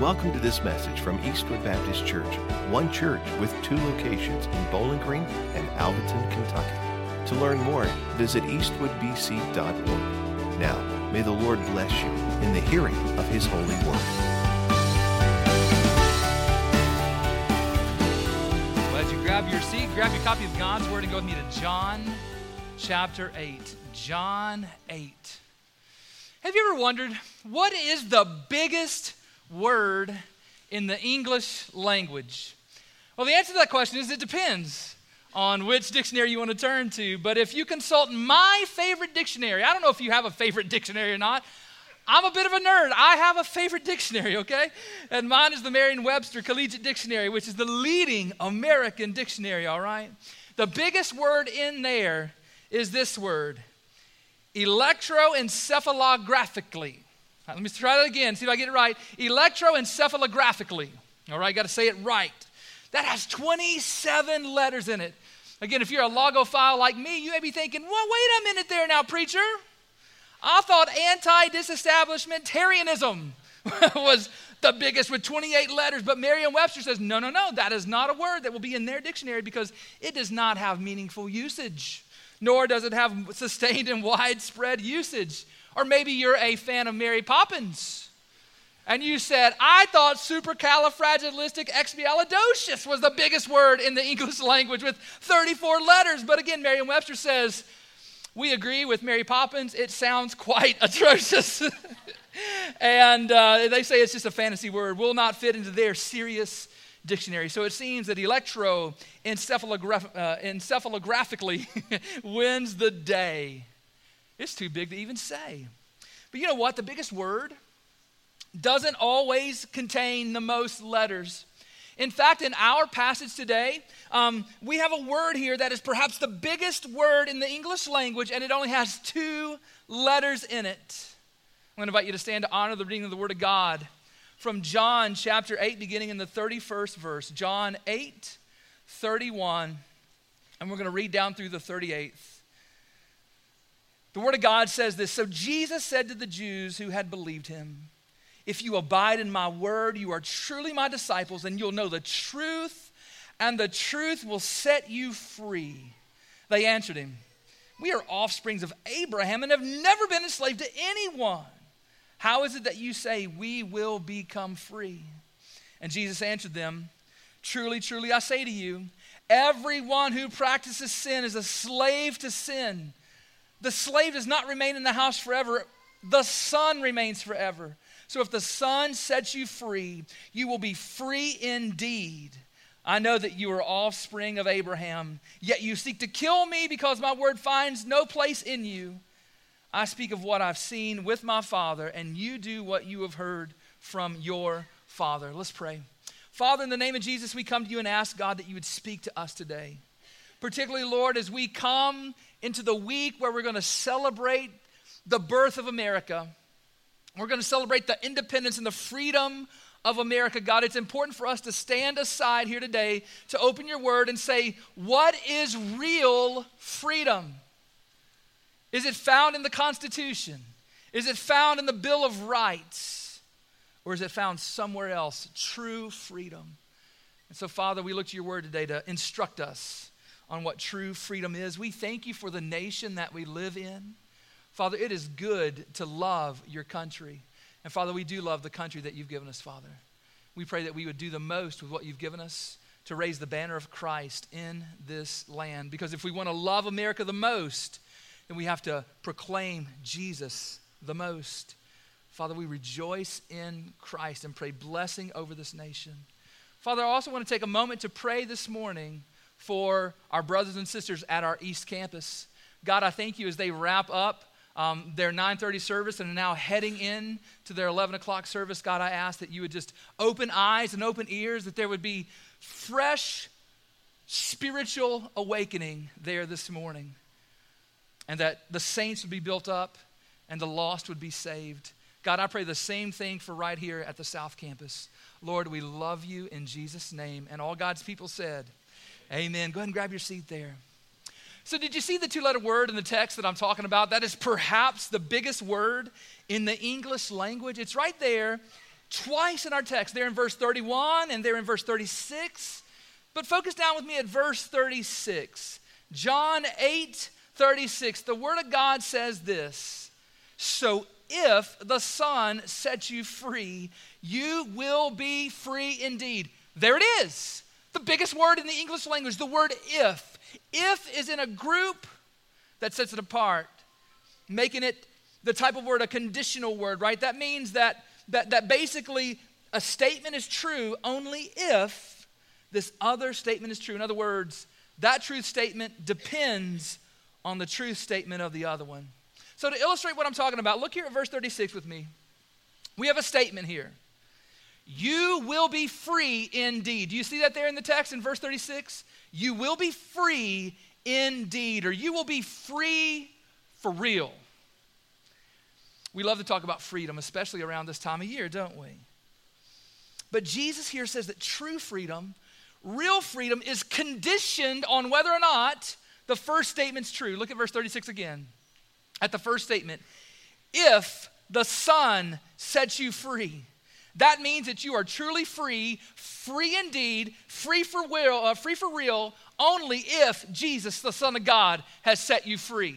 Welcome to this message from Eastwood Baptist Church, one church with two locations in Bowling Green and Alvaton, Kentucky. To learn more, visit eastwoodbc.org. Now, may the Lord bless you in the hearing of His holy word. Well, as you grab your seat, grab your copy of God's Word and go with me to John chapter 8. John 8. Have you ever wondered, what is the biggest word in the English language? Well, the answer to that question is it depends on which dictionary you want to turn to. But if you consult my favorite dictionary, I don't know if you have a favorite dictionary or not. I'm a bit of a nerd. I have a favorite dictionary, okay? And mine is the Merriam-Webster Collegiate Dictionary, which is the leading American dictionary, all right? The biggest word in there is this word, electroencephalographically. Let me try that again, see if I get it right. Electroencephalographically. All right, got to say it right. That has 27 letters in it. Again, if you're a logophile like me, you may be thinking, well, wait a minute there now, preacher. I thought anti-disestablishmentarianism was the biggest with 28 letters, but Merriam-Webster says, no, that is not a word that will be in their dictionary because it does not have meaningful usage, nor does it have sustained and widespread usage. Or maybe you're a fan of Mary Poppins, and you said, I thought supercalifragilisticexpialidocious was the biggest word in the English language with 34 letters. But again, Merriam-Webster says, we agree with Mary Poppins. It sounds quite atrocious. And they say it's just a fantasy word, will not fit into their serious dictionary. So it seems that electroencephalographically wins the day. It's too big to even say. But you know what? The biggest word doesn't always contain the most letters. In fact, in our passage today, we have a word here that is perhaps the biggest word in the English language, and it only has 2 letters in it. I'm going to invite you to stand to honor the reading of the Word of God from John chapter 8, beginning in the 31st verse. John 8, 31, and we're going to read down through the 38th. The Word of God says this, so Jesus said to the Jews who had believed him, if you abide in my word, you are truly my disciples, and you'll know the truth, and the truth will set you free. They answered him, we are offsprings of Abraham and have never been enslaved to anyone. How is it that you say we will become free? And Jesus answered them, truly, truly, I say to you, everyone who practices sin is a slave to sin. The slave does not remain in the house forever. The Son remains forever. So if the Son sets you free, you will be free indeed. I know that you are offspring of Abraham, yet you seek to kill me because my word finds no place in you. I speak of what I've seen with my Father, and you do what you have heard from your Father. Let's pray. Father, in the name of Jesus, we come to you and ask, God, that you would speak to us today. Particularly, Lord, as we come into the week where we're going to celebrate the birth of America. We're going to celebrate the independence and the freedom of America. God, it's important for us to stand aside here today to open your word and say, what is real freedom? Is it found in the Constitution? Is it found in the Bill of Rights? Or is it found somewhere else? True freedom. And so, Father, we look to your word today to instruct us on what true freedom is. We thank you for the nation that we live in. Father, it is good to love your country. And Father, we do love the country that you've given us, Father. We pray that we would do the most with what you've given us to raise the banner of Christ in this land. Because if we want to love America the most, then we have to proclaim Jesus the most. Father, we rejoice in Christ and pray blessing over this nation. Father, I also want to take a moment to pray this morning for our brothers and sisters at our East Campus. God, I thank you as they wrap up their 9:30 service and are now heading in to their 11 o'clock service. God, I ask that you would just open eyes and open ears, that there would be fresh spiritual awakening there this morning, and that the saints would be built up and the lost would be saved. God, I pray the same thing for right here at the South Campus. Lord, we love you in Jesus' name. And all God's people said, amen. Go ahead and grab your seat there. So did you see the 2-letter word in the text that I'm talking about? That is perhaps the biggest word in the English language. It's right there twice in our text. They're in verse 31 and they're in verse 36. But focus down with me at verse 36. John 8:36. The Word of God says this: so if the Son sets you free, you will be free indeed. There it is. The biggest word in the English language, the word if. If is in a group that sets it apart, making it the type of word, a conditional word, right? That means that basically a statement is true only if this other statement is true. In other words, that truth statement depends on the truth statement of the other one. So to illustrate what I'm talking about, look here at verse 36 with me. We have a statement here. You will be free indeed. Do you see that there in the text in verse 36? You will be free indeed, or you will be free for real. We love to talk about freedom, especially around this time of year, don't we? But Jesus here says that true freedom, real freedom, is conditioned on whether or not the first statement's true. Look at verse 36 again. At the first statement, if the Son sets you free, that means that you are truly free, free indeed, free for real, only if Jesus, the Son of God, has set you free.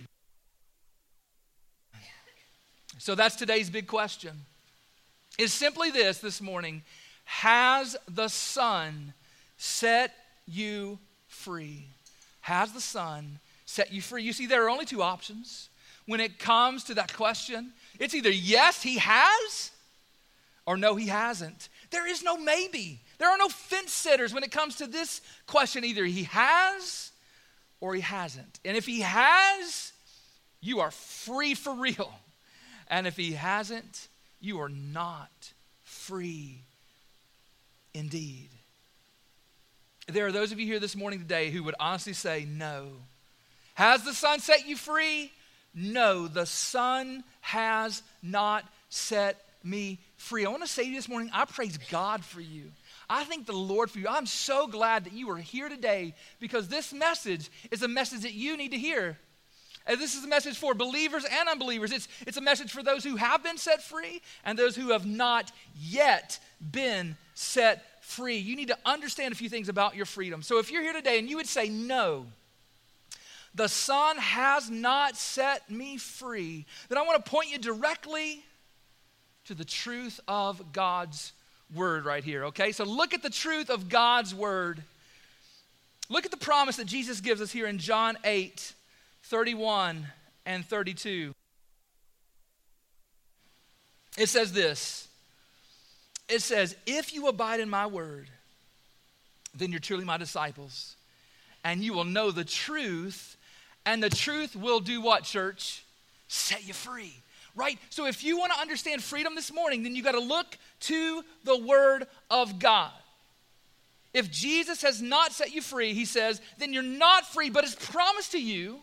So that's today's big question. Is simply this morning: has the Son set you free? Has the Son set you free? You see, there are only two options when it comes to that question. It's either yes, he has, or no, he hasn't. There is no maybe. There are no fence sitters when it comes to this question. Either he has or he hasn't. And if he has, you are free for real. And if he hasn't, you are not free indeed. There are those of you here this morning today who would honestly say no. Has the Son set you free? No, the Son has not set me free. I want to say to you this morning, I praise God for you. I thank the Lord for you. I'm so glad that you are here today, because this message is a message that you need to hear. And this is a message for believers and unbelievers. It's a message for those who have been set free and those who have not yet been set free. You need to understand a few things about your freedom. So if you're here today and you would say, no, the Son has not set me free, then I want to point you directly to the truth of God's word right here, okay? So look at the truth of God's word. Look at the promise that Jesus gives us here in John 8:31 and 32. It says this. It says, if you abide in my word, then you're truly my disciples, and you will know the truth, and the truth will do what, church? Set you free, right? So if you want to understand freedom this morning, then you got to look to the word of God. If Jesus has not set you free, he says, then you're not free, but his promise to you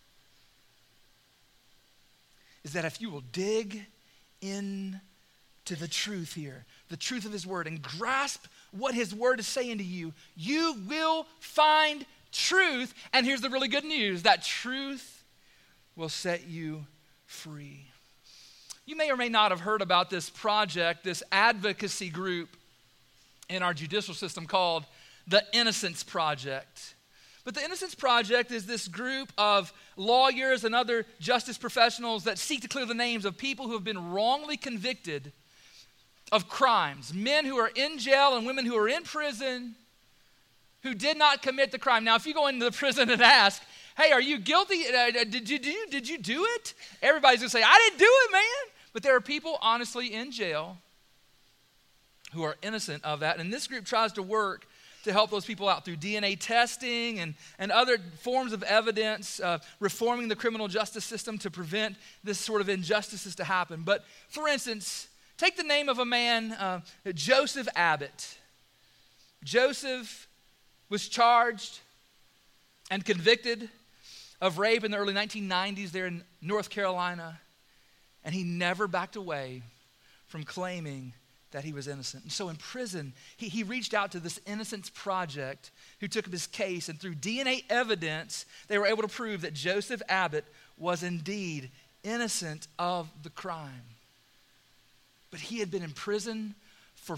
is that if you will dig into the truth here, the truth of his word, and grasp what his word is saying to you, you will find truth. And here's the really good news: that truth will set you free. You may or may not have heard about this project, this advocacy group in our judicial system called the Innocence Project. But the Innocence Project is this group of lawyers and other justice professionals that seek to clear the names of people who have been wrongly convicted of crimes. Men who are in jail and women who are in prison who did not commit the crime. Now, if you go into the prison and ask, hey, are you guilty? Did you do it? Everybody's going to say, I didn't do it, man. But there are people honestly in jail who are innocent of that. And this group tries to work to help those people out through DNA testing and other forms of evidence, reforming the criminal justice system to prevent this sort of injustices to happen. But for instance, take the name of a man, Joseph Abbott. Joseph was charged and convicted of rape in the early 1990s there in North Carolina, and he never backed away from claiming that he was innocent. And so in prison, he reached out to this Innocence Project who took up his case, and through DNA evidence, they were able to prove that Joseph Abbott was indeed innocent of the crime. But he had been in prison for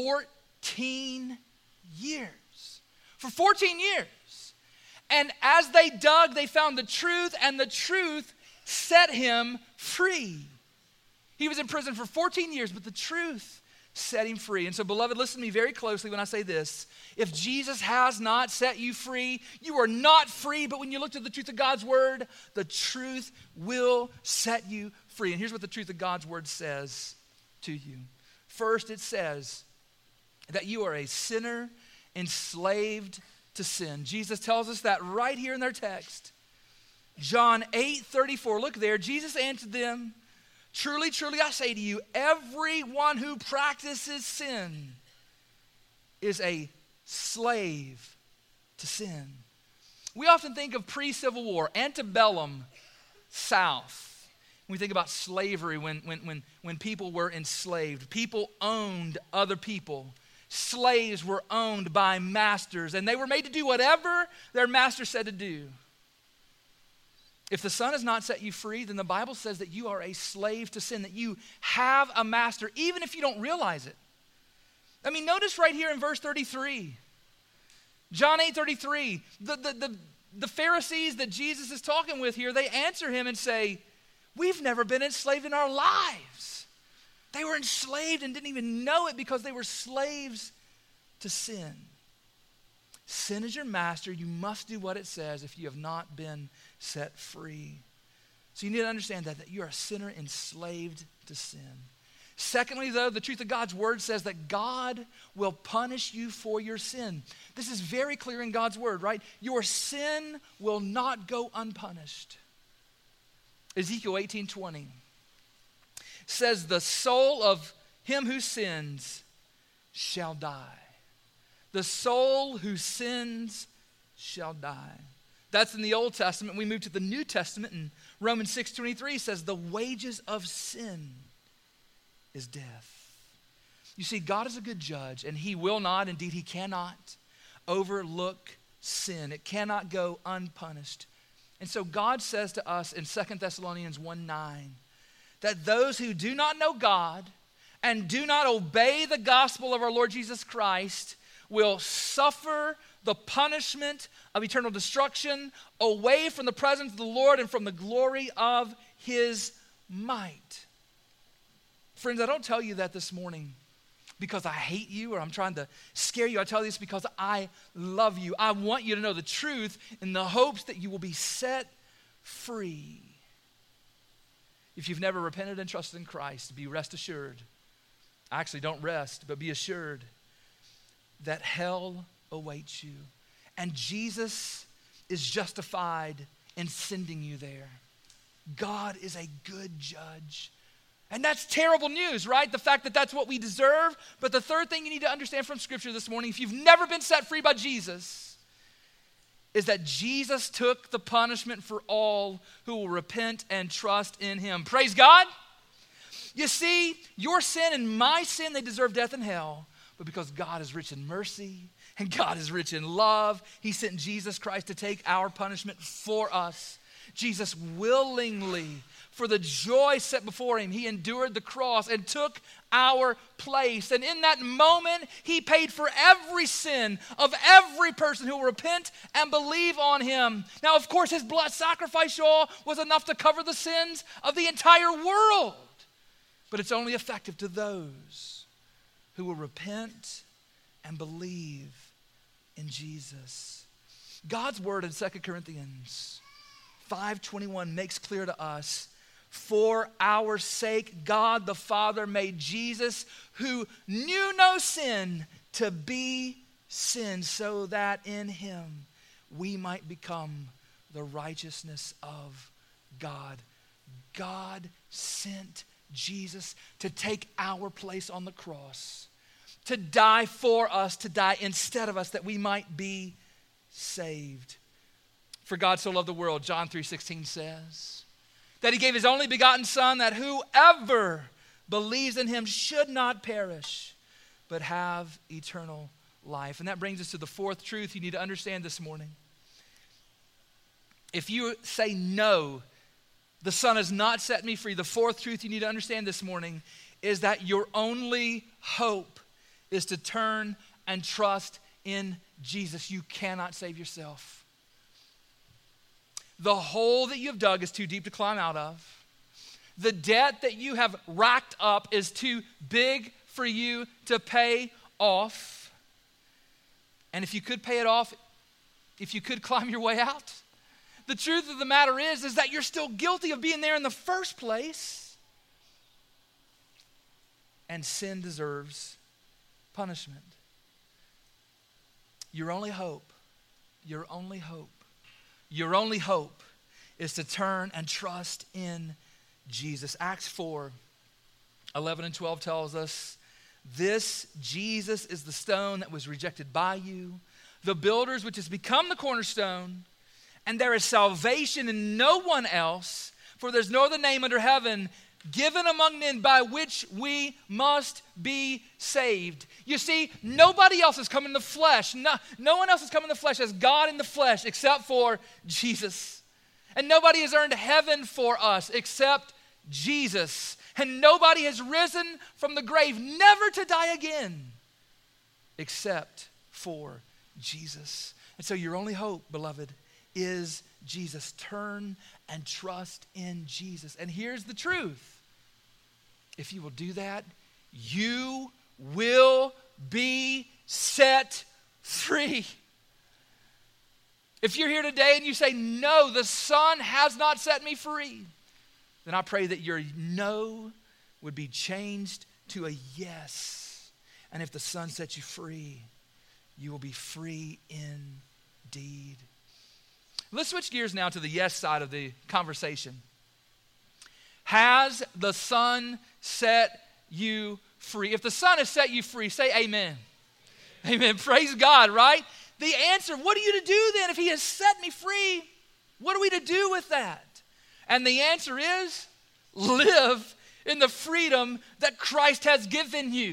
14 years. For 14 years. And as they dug, they found the truth, and the truth set him free. He was in prison for 14 years, but the truth set him free. And so, beloved, listen to me very closely when I say this. If Jesus has not set you free, you are not free. But when you look to the truth of God's word, the truth will set you free. And here's what the truth of God's word says to you. First, it says that you are a sinner enslaved to sin. Jesus tells us that right here in their text. John 8:34, look there. Jesus answered them, "Truly, truly, I say to you, everyone who practices sin is a slave to sin." We often think of pre-Civil War, antebellum South. When we think about slavery, when people were enslaved, people owned other people. Slaves were owned by masters, and they were made to do whatever their master said to do. If the Son has not set you free, then the Bible says that you are a slave to sin, that you have a master, even if you don't realize it. I mean, notice right here in verse 33, John 8:33, the Pharisees that Jesus is talking with here, they answer him and say, "We've never been enslaved in our lives." They were enslaved and didn't even know it because they were slaves to sin. Sin is your master. You must do what it says if you have not been set free. So you need to understand that you are a sinner enslaved to sin. Secondly, though, the truth of God's word says that God will punish you for your sin. This is very clear in God's word, right? Your sin will not go unpunished. Ezekiel 18:20 says, "The soul of him who sins shall die." The soul who sins shall die. That's in the Old Testament. We move to the New Testament, and Romans 6:23 says, "The wages of sin is death." You see, God is a good judge, and he will not, indeed he cannot, overlook sin. It cannot go unpunished. And so God says to us in 2 Thessalonians 1:9 that those who do not know God and do not obey the gospel of our Lord Jesus Christ will suffer the punishment of eternal destruction away from the presence of the Lord and from the glory of his might. Friends, I don't tell you that this morning because I hate you or I'm trying to scare you. I tell you this because I love you. I want you to know the truth in the hopes that you will be set free. If you've never repented and trusted in Christ, be rest assured. Actually, don't rest, but be assured that hell awaits you. And Jesus is justified in sending you there. God is a good judge. And that's terrible news, right? The fact that that's what we deserve. But the third thing you need to understand from Scripture this morning, if you've never been set free by Jesus, is that Jesus took the punishment for all who will repent and trust in him. Praise God. You see, your sin and my sin, they deserve death and hell. But because God is rich in mercy and God is rich in love, he sent Jesus Christ to take our punishment for us. Jesus willingly, for the joy set before him, he endured the cross and took our place. And in that moment, he paid for every sin of every person who will repent and believe on him. Now, of course, his blood sacrifice, y'all, was enough to cover the sins of the entire world. But it's only effective to those who will repent and believe in Jesus. God's word in 2 Corinthians 5:21 makes clear to us, for our sake, God the Father made Jesus, who knew no sin, to be sin, so that in him we might become the righteousness of God. God sent Jesus to take our place on the cross, to die for us, to die instead of us, that we might be saved. For God so loved the world, John 3:16 says, that he gave his only begotten Son, that whoever believes in him should not perish, but have eternal life. And that brings us to the fourth truth you need to understand this morning. If you say no, the Son has not set me free, the fourth truth you need to understand this morning is that your only hope is to turn and trust in Jesus. You cannot save yourself. The hole that you've dug is too deep to climb out of. The debt that you have racked up is too big for you to pay off. And if you could pay it off, if you could climb your way out, the truth of the matter is that you're still guilty of being there in the first place. And sin deserves punishment. Your only hope is to turn and trust in Jesus. Acts 4:11 and 12 tells us, this Jesus is the stone that was rejected by you, the builders, which has become the cornerstone, and there is salvation in no one else, for there's no other name under heaven given among men by which we must be saved. You see, nobody else has come in the flesh. No one else has come in the flesh as God in the flesh except for Jesus. And nobody has earned heaven for us except Jesus. And nobody has risen from the grave never to die again except for Jesus. And so your only hope, beloved, is Jesus. Turn and trust in Jesus. And here's the truth. If you will do that, you will be set free. If you're here today and you say, no, the Son has not set me free, then I pray that your no would be changed to a yes. And if the Son sets you free, you will be free indeed. Let's switch gears now to the yes side of the conversation. Has the Son set you free? If the Son has set you free, say amen. Amen. Praise God, right? The answer, what are you to do then if he has set me free? What are we to do with that? And the answer is live in the freedom that Christ has given you.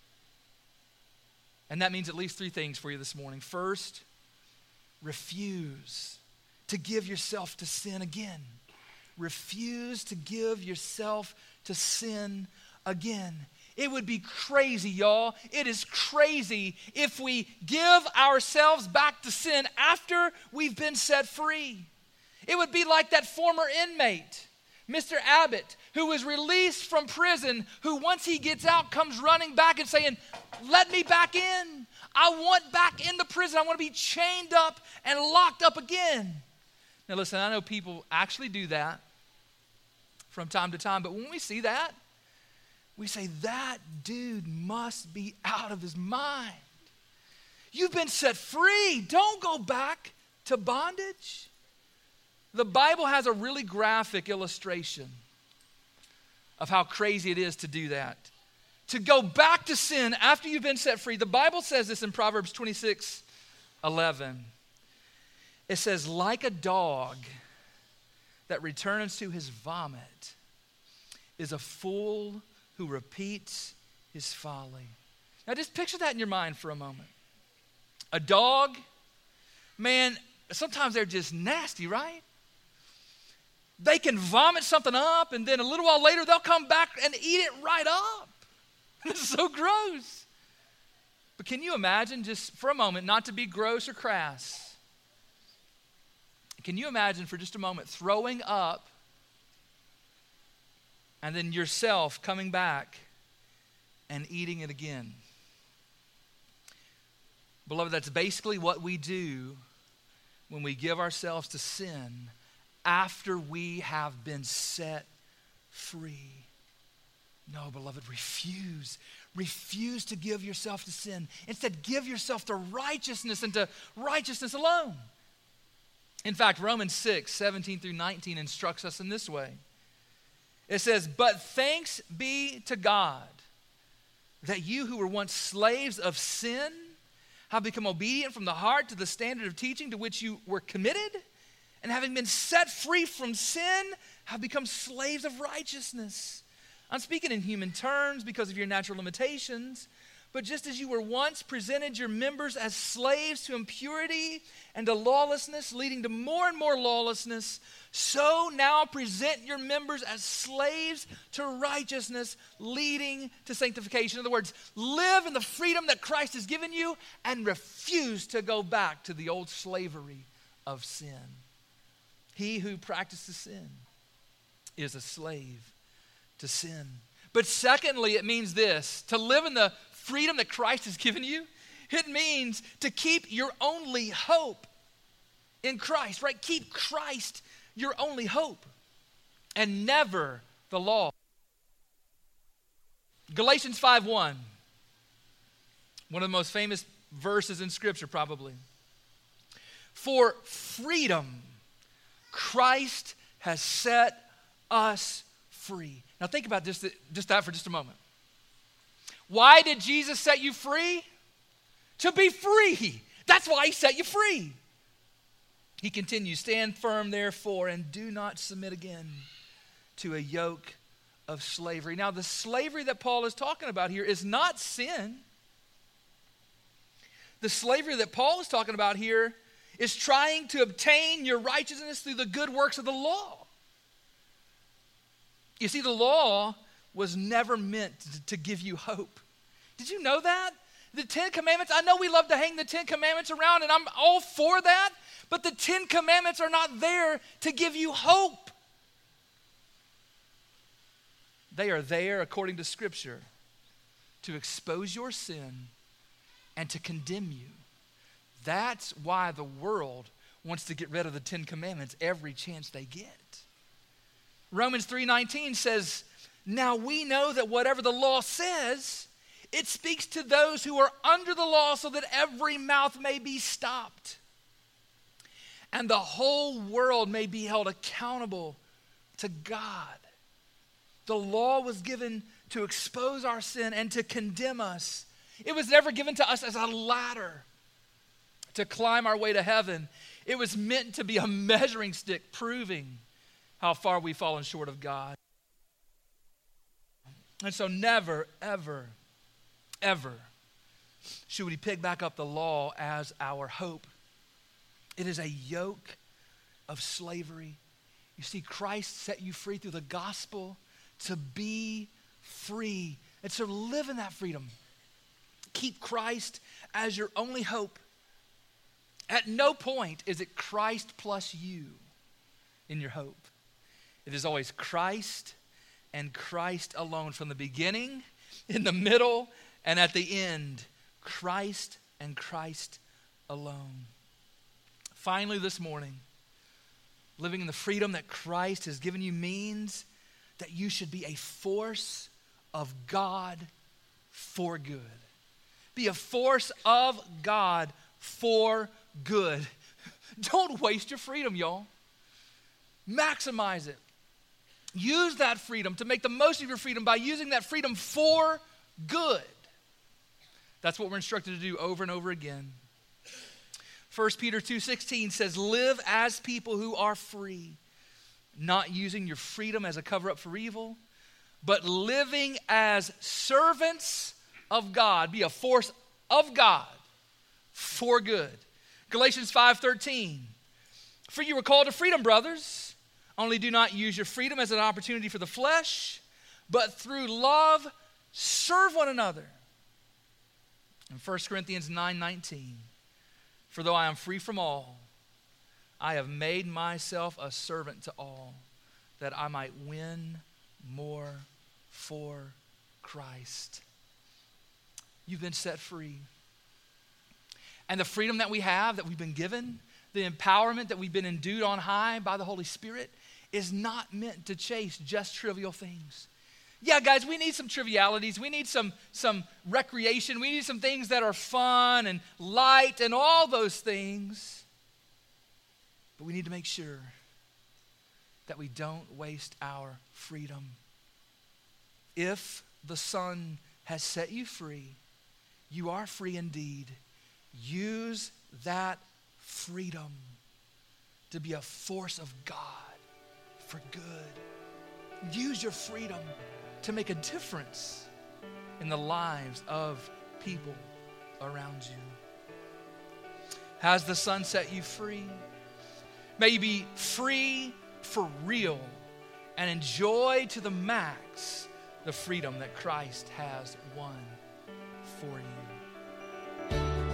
And that means at least three things for you this morning. First, refuse to give yourself to sin again. Refuse to give yourself to sin again. It would be crazy, y'all. It is crazy if we give ourselves back to sin after we've been set free. It would be like that former inmate, Mr. Abbott, who was released from prison, who once he gets out comes running back and saying, let me back in. I want back in the prison. I want to be chained up and locked up again. Now listen, I know people actually do that from time to time, but when we see that, we say, that dude must be out of his mind. You've been set free. Don't go back to bondage. The Bible has a really graphic illustration of how crazy it is to do that. To go back to sin after you've been set free. The Bible says this in Proverbs 26:11. It says, like a dog that returns to his vomit is a fool who repeats his folly. Now just picture that in your mind for a moment. A dog, man, sometimes they're just nasty, right? They can vomit something up and then a little while later they'll come back and eat it right up. This is so gross. But can you imagine, just for a moment, not to be gross or crass, can you imagine for just a moment throwing up and then yourself coming back and eating it again? Beloved, that's basically what we do when we give ourselves to sin after we have been set free. No, beloved, refuse. Refuse to give yourself to sin. Instead, give yourself to righteousness and to righteousness alone. In fact, Romans 6:17-19 instructs us in this way. It says, but thanks be to God that you who were once slaves of sin have become obedient from the heart to the standard of teaching to which you were committed, and having been set free from sin, have become slaves of righteousness. I'm speaking in human terms because of your natural limitations, But just as you were once presented your members as slaves to impurity and to lawlessness, leading to more and more lawlessness, so now present your members as slaves to righteousness, leading to sanctification. In other words, live in the freedom that Christ has given you and refuse to go back to the old slavery of sin. He who practices sin is a slave to sin. But secondly, it means this: to live in the freedom that Christ has given you, it means to keep your only hope in Christ, right? Keep Christ your only hope and never the law. Galatians 5:1, one of the most famous verses in Scripture probably. For freedom, Christ has set us free. Now think about just that for just a moment. Why did Jesus set you free? To be free. That's why he set you free. He continues, stand firm therefore and do not submit again to a yoke of slavery. Now the slavery that Paul is talking about here is not sin. The slavery that Paul is talking about here is trying to obtain your righteousness through the good works of the law. You see, the law was never meant to give you hope. Did you know that? The 10 Commandments, I know we love to hang the 10 Commandments around, and I'm all for that, but the 10 Commandments are not there to give you hope. They are there, according to Scripture, to expose your sin and to condemn you. That's why the world wants to get rid of the 10 Commandments every chance they get. Romans 3:19 says, now we know that whatever the law says, it speaks to those who are under the law so that every mouth may be stopped and the whole world may be held accountable to God. The law was given to expose our sin and to condemn us. It was never given to us as a ladder to climb our way to heaven. It was meant to be a measuring stick proving how far we've fallen short of God. And so never, ever, ever should we pick back up the law as our hope. It is a yoke of slavery. You see, Christ set you free through the gospel to be free and to live in that freedom. Keep Christ as your only hope. At no point is it Christ plus you in your hope. It is always Christ and Christ alone, from the beginning, in the middle, and at the end. Christ and Christ alone. Finally, this morning, living in the freedom that Christ has given you means that you should be a force of God for good. Be a force of God for good. Don't waste your freedom, y'all. Maximize it. Use that freedom to make the most of your freedom by using that freedom for good. That's what we're instructed to do over and over again. 1 Peter 2:16 says, live as people who are free, not using your freedom as a cover-up for evil, but living as servants of God. Be a force of God for good. Galatians 5:13, for you were called to freedom, brothers. Only do not use your freedom as an opportunity for the flesh, but through love serve one another. In 1 Corinthians 9:19, for though I am free from all, I have made myself a servant to all, that I might win more for Christ. You've been set free. And the freedom that we have, that we've been given, the empowerment that we've been endued on high by the Holy Spirit, is not meant to chase just trivial things. Yeah, guys, we need some trivialities. We need some recreation. We need some things that are fun and light and all those things. But we need to make sure that we don't waste our freedom. If the Son has set you free, you are free indeed. Use that freedom to be a force of God for good. Use your freedom to make a difference in the lives of people around you. Has the Son set you free? May you be free for real and enjoy to the max the freedom that Christ has won for you.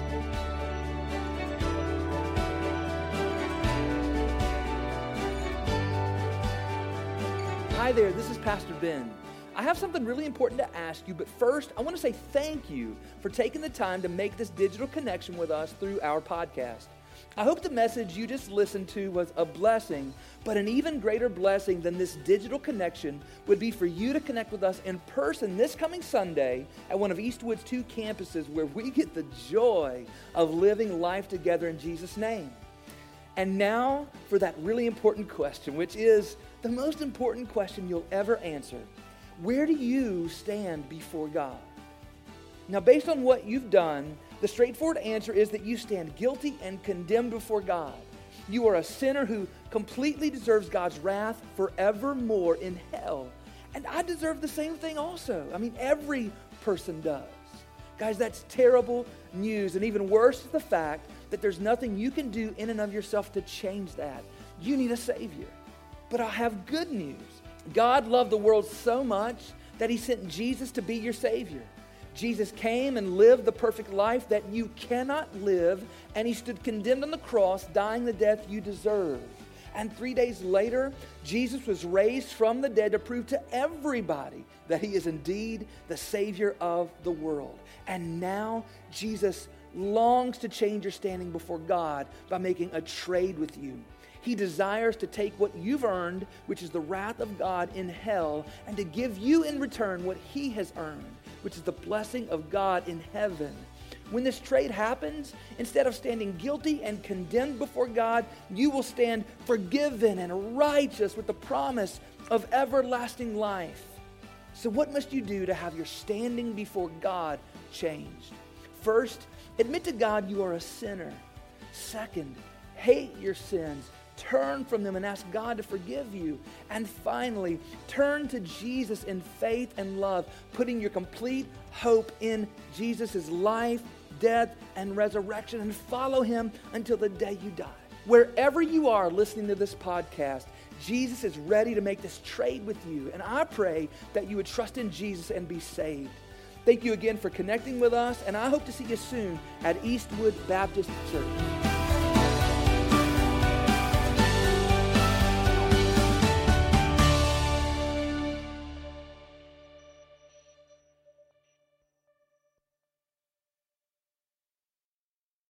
Hi there, this is Pastor Ben. I have something really important to ask you, but first, I want to say thank you for taking the time to make this digital connection with us through our podcast. I hope the message you just listened to was a blessing, but an even greater blessing than this digital connection would be for you to connect with us in person this coming Sunday at one of Eastwood's 2 campuses where we get the joy of living life together in Jesus' name. And now for that really important question, which is the most important question you'll ever answer. Where do you stand before God? Now, based on what you've done, the straightforward answer is that you stand guilty and condemned before God. You are a sinner who completely deserves God's wrath forevermore in hell. And I deserve the same thing also. I mean, every person does. Guys, that's terrible news. And even worse is the fact that there's nothing you can do in and of yourself to change that. You need a Savior. But I have good news. God loved the world so much that he sent Jesus to be your Savior. Jesus came and lived the perfect life that you cannot live, and he stood condemned on the cross, dying the death you deserve. And 3 days later, Jesus was raised from the dead to prove to everybody that he is indeed the Savior of the world. And now Jesus longs to change your standing before God by making a trade with you. He desires to take what you've earned, which is the wrath of God in hell, and to give you in return what he has earned, which is the blessing of God in heaven. When this trade happens, instead of standing guilty and condemned before God, you will stand forgiven and righteous with the promise of everlasting life. So what must you do to have your standing before God changed? First, admit to God you are a sinner. Second, hate your sins. Turn from them and ask God to forgive you. And finally, turn to Jesus in faith and love, putting your complete hope in Jesus' life, death, and resurrection, and follow him until the day you die. Wherever you are listening to this podcast, Jesus is ready to make this trade with you. And I pray that you would trust in Jesus and be saved. Thank you again for connecting with us, and I hope to see you soon at Eastwood Baptist Church.